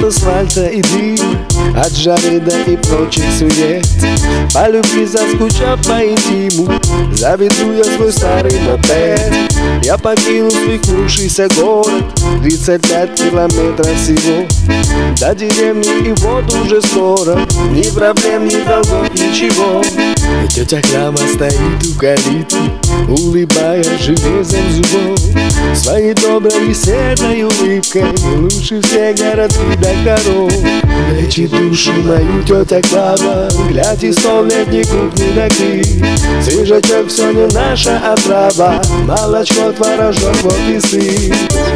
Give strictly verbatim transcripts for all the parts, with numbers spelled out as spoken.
асфальта и дым, от жары да и прочих сует. По любви заскучав по интиму, заведу я свой старый мопед. Я покину свихнувшийся город, тридцать пять километров всего до деревни, и вот уже скоро ни проблем, ни долгов, ничего. И тетя Клава стоит у калитки, улыбаясь железом зубов, своей доброй и светлой улыбкой, лучше всех городских докторов. Лечит душу мою тетя Клава, глядь, из столетней кухни накрыт. Свежачок все не наша отрава, молочко, творожок, вот и сыр.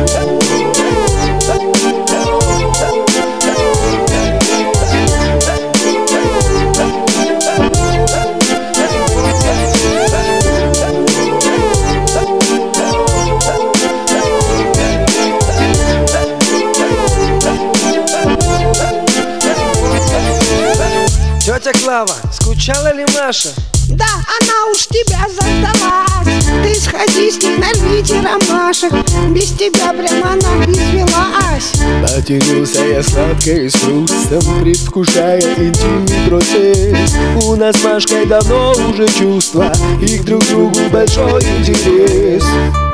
Тетя Клава, скучала ли Маша? Да, она уж тебя заждалась. Ты сходи с ней, нарвите ромашек, без тебя прямо она извелась. Потянулся я сладко и с хрустом, предвкушая интимный процесс. У нас с Машкой давно уже чувства, и к друг другу большой интерес.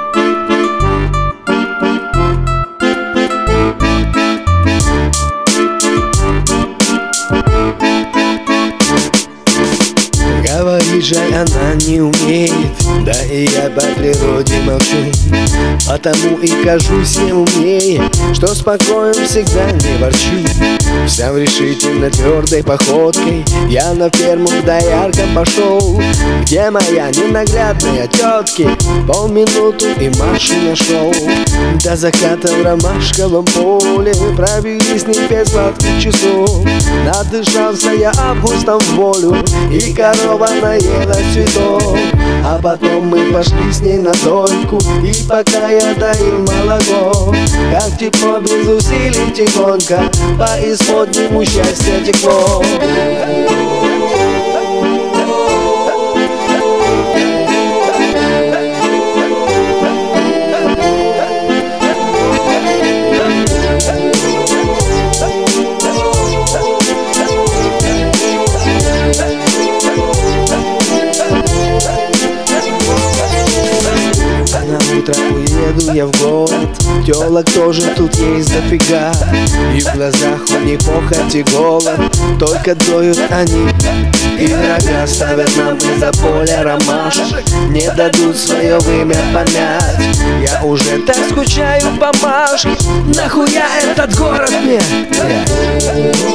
Говорить жаль она не умеет, да и я по природе молчу. Потому и кажусь я умнее, что спокоен всегда не ворчу. Взяв решительно твердой походкой, я на ферму к дояркам пошел, где моя ненаглядная тетки полминуту и Машу нашел. До заката в ромашковом поле провели с ней пять сладких часов. Надышался я августом в волю, и корова наелась цветов. А потом мы пошли с ней на дойку, и пока я доил молоко, как тепло без усилий тихонько по исподнему счастья текло. Уеду я в город, телок тоже тут есть дофига, и в глазах у них похоть и голод, только доют они и рога ставят нам из-за поля ромашек, не дадут свое время помять. Я уже так скучаю по Машке, нахуя этот город мне?